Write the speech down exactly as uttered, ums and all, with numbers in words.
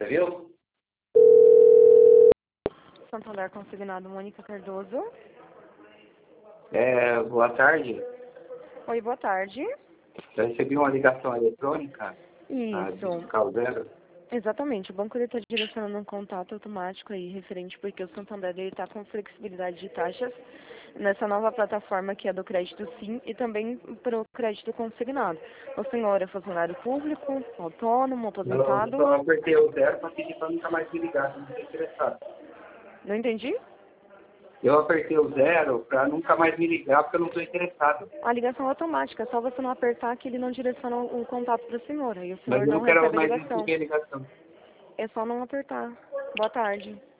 Você viu? Santander Consignado, Mônica Cardoso. É, boa tarde. Oi, boa tarde. Eu recebi uma ligação eletrônica ah, de Isso, Caldeira. exatamente. O banco está direcionando um contato automático aí, referente porque o Santander está com flexibilidade de taxas nessa nova plataforma que é do crédito Sim e também para o crédito consignado. O senhor é funcionário público, autônomo, Eu aposentado? só apertei o zero para pedir para nunca mais me ligar, que eu não estou interessado. Não entendi? Eu apertei o zero para nunca mais me ligar porque eu não estou interessado. A ligação é automática, é só você não apertar que ele não direciona o contato para a senhora e o Mas senhor eu não não quero recebe a mais ligação. receber ligação. É só não apertar. Boa tarde.